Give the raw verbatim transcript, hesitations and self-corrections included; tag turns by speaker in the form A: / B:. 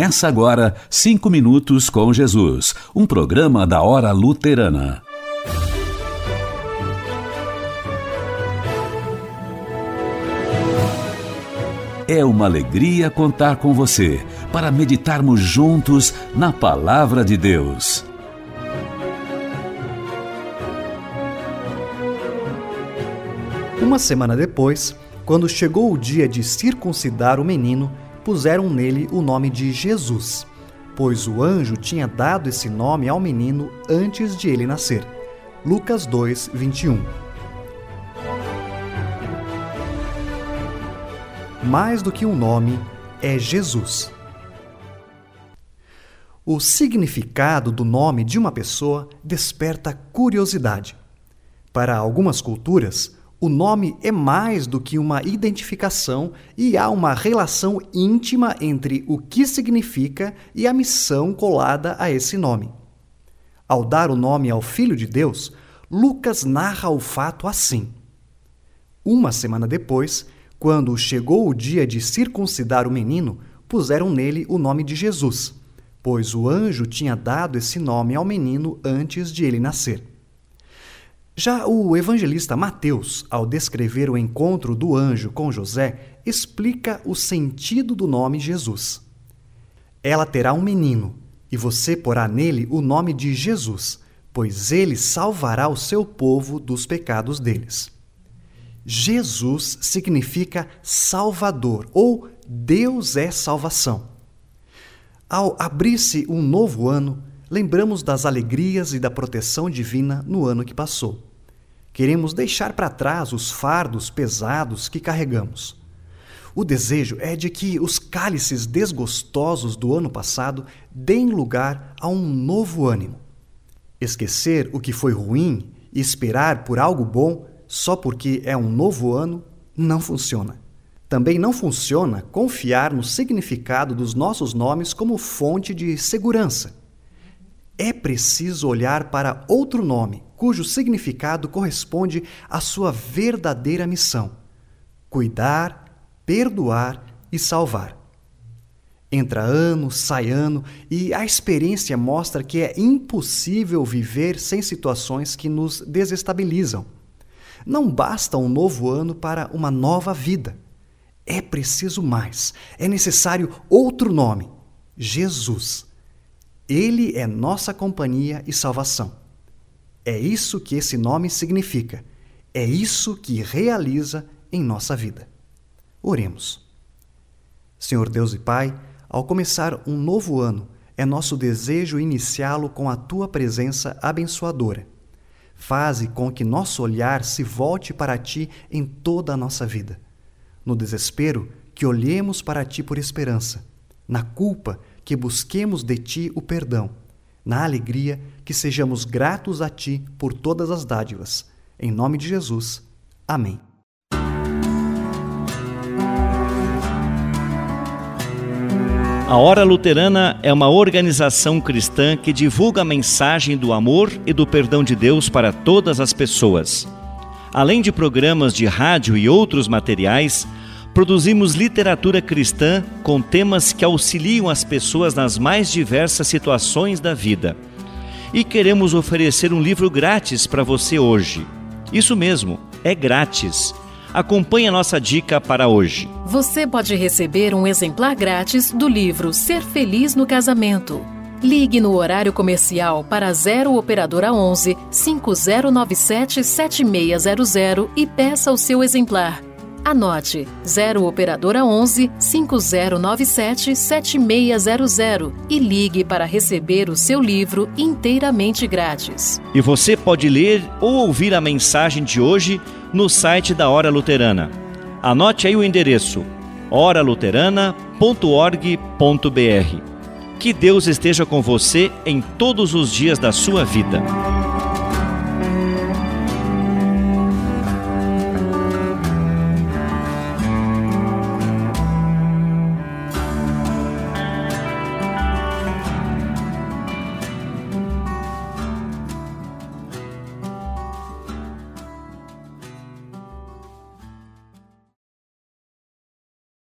A: Começa agora Cinco Minutos com Jesus, um programa da Hora Luterana. É uma alegria contar com você para meditarmos juntos na Palavra de Deus.
B: Uma semana depois, quando chegou o dia de circuncidar o menino, puseram nele o nome de Jesus, pois o anjo tinha dado esse nome ao menino antes de ele nascer. Lucas dois, vinte e um. Mais do que um nome, é Jesus. O significado do nome de uma pessoa desperta curiosidade. Para algumas culturas, o nome é mais do que uma identificação e há uma relação íntima entre o que significa e a missão colada a esse nome. Ao dar o nome ao Filho de Deus, Lucas narra o fato assim. Uma semana depois, quando chegou o dia de circuncidar o menino, puseram nele o nome de Jesus, pois o anjo tinha dado esse nome ao menino antes de ele nascer. Já o evangelista Mateus, ao descrever o encontro do anjo com José, explica o sentido do nome Jesus. Ela terá um menino, e você porá nele o nome de Jesus, pois ele salvará o seu povo dos pecados deles. Jesus significa Salvador, ou Deus é salvação. Ao abrir-se um novo ano, lembramos das alegrias e da proteção divina no ano que passou. Queremos deixar para trás os fardos pesados que carregamos. O desejo é de que os cálices desgostosos do ano passado deem lugar a um novo ânimo. Esquecer o que foi ruim e esperar por algo bom só porque é um novo ano não funciona. Também não funciona confiar no significado dos nossos nomes como fonte de segurança. É preciso olhar para outro nome, cujo significado corresponde à sua verdadeira missão: cuidar, perdoar e salvar. Entra ano, sai ano, e a experiência mostra que é impossível viver sem situações que nos desestabilizam. Não basta um novo ano para uma nova vida. É preciso mais. É necessário outro nome: Jesus. Ele é nossa companhia e salvação. É isso que esse nome significa. É isso que realiza em nossa vida. Oremos. Senhor Deus e Pai, ao começar um novo ano, é nosso desejo iniciá-lo com a Tua presença abençoadora. Faze com que nosso olhar se volte para Ti em toda a nossa vida. No desespero, que olhemos para Ti por esperança. Na culpa, que busquemos de Ti o perdão. Na alegria, que sejamos gratos a Ti por todas as dádivas. Em nome de Jesus. Amém.
C: A Hora Luterana é uma organização cristã que divulga a mensagem do amor e do perdão de Deus para todas as pessoas. Além de programas de rádio e outros materiais, produzimos literatura cristã com temas que auxiliam as pessoas nas mais diversas situações da vida. E queremos oferecer um livro grátis para você hoje. Isso mesmo, é grátis. Acompanhe a nossa dica para hoje.
D: Você pode receber um exemplar grátis do livro Ser Feliz no Casamento. Ligue no horário comercial para zero Operadora onze, cinco zero nove sete, sete seis zero zero e peça o seu exemplar. Anote zero Operadora onze, cinco zero nove sete, sete seis zero zero e ligue para receber o seu livro inteiramente grátis.
C: E você pode ler ou ouvir a mensagem de hoje no site da Hora Luterana. Anote aí o endereço: hora luterana ponto org ponto br. Que Deus esteja com você em todos os dias da sua vida.